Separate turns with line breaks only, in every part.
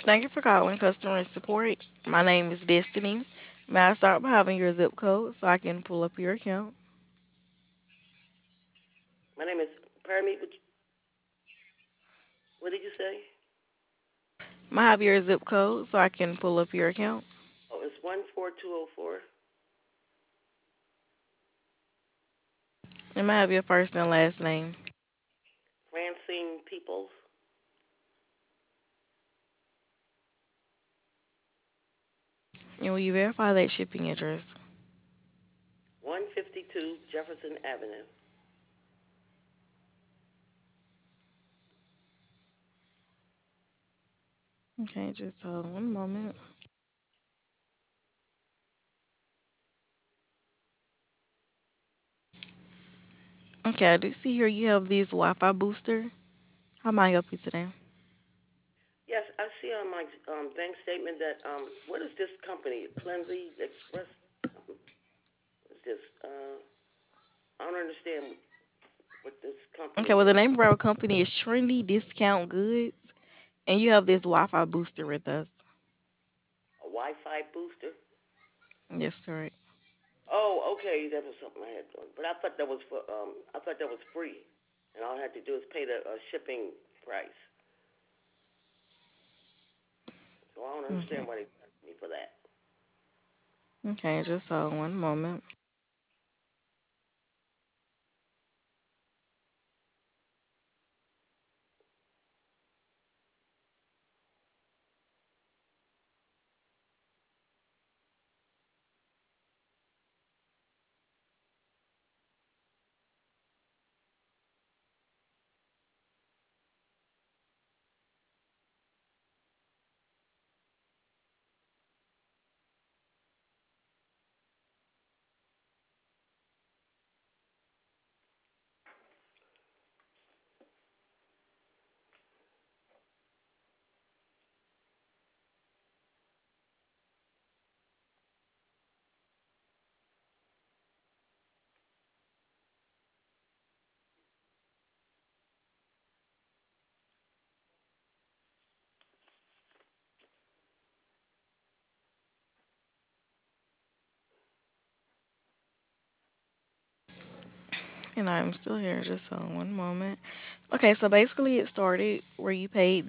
Thank you for calling customer support. My name is Destiny. May I start by having your zip code so I can pull up your account?
My name is, pardon me, what did you say?
May I have your zip code so I can pull up your account?
Oh, it's 14204.
And may I have your first and last name?
Francine Peoples.
And will you verify that shipping address?
152 Jefferson Avenue.
Okay, just hold on one moment. Okay, I do see here you have this Wi-Fi booster. How may I help you today?
Yes, I see on my bank statement that, what is this company? Cleansy Express? Something. What is this? I don't understand what this
Okay,
company
well, the
is.
name of our company is Trendy Discount Goods, and you have this Wi-Fi booster with us.
A Wi-Fi booster?
Yes, correct.
Oh, okay, that was something I had done. But I thought that was I thought that was free. And all I had to do is pay the shipping price. So I don't
Okay.
understand why they charged me for that.
Okay, just hold on one moment. And I'm still here, just hold on one moment. Okay, so basically it started where you paid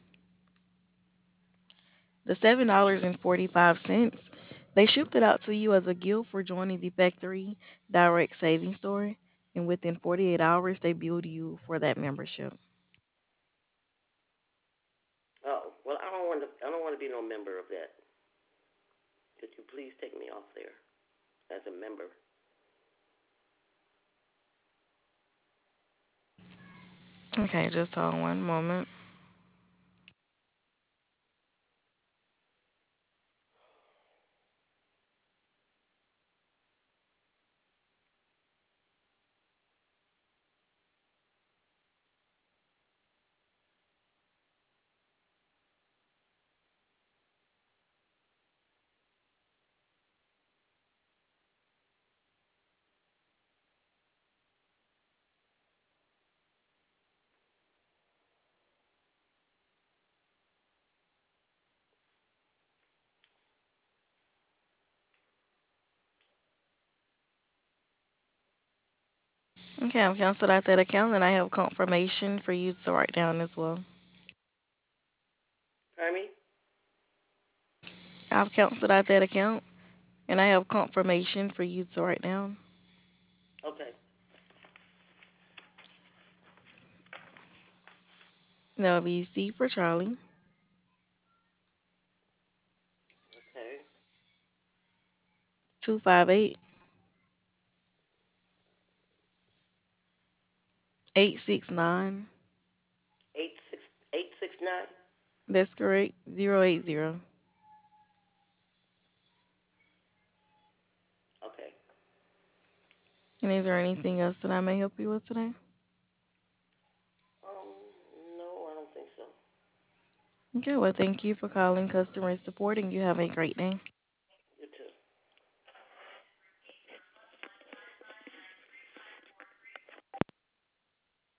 the $7.45. They shipped it out to you as a gift for joining the factory direct savings store, and within 48 hours they billed you for that membership.
Oh, well, I don't want to be no member of that. Could you please take me off there as a member?
Okay, just hold on one moment. Okay, I've canceled out that account and I have confirmation for you to write down as well.
Pardon me?
I've canceled out that account and I have confirmation for you to write down.
Okay.
That'll be C for Charlie,
Okay.
258 869.
86869.
That's correct. 080.
Okay.
And is there anything else that I may help you with today?
Um, no, I don't think so.
Okay, well, thank you for calling customer support and you have a great day.